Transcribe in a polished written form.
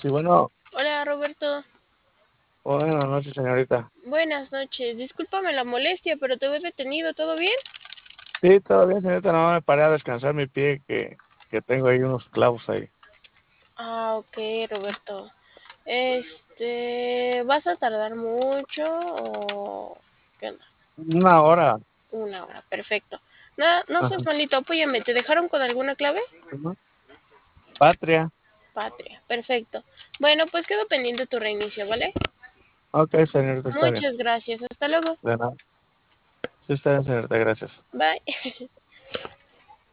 Sí, bueno, Hola Roberto, buenas noches, señorita. buenas noches. Discúlpame la molestia, pero te veo detenido, ¿todo bien? Sí, todo bien, señorita, no me paré a descansar mi pie, que tengo ahí unos clavos ahí. Ah, ok, Roberto. ¿Vas a tardar mucho o qué onda? Una hora. Una hora, perfecto. Nada, no Ajá. seas malito, apóyame. ¿Te dejaron con alguna clave? Ujú. Patria. Patria, perfecto. Bueno, pues quedo pendiente tu reinicio, ¿vale? Ok, señorita, está bien. Muchas gracias. Hasta luego. De nada. Sí, está bien, señorita, gracias. Bye.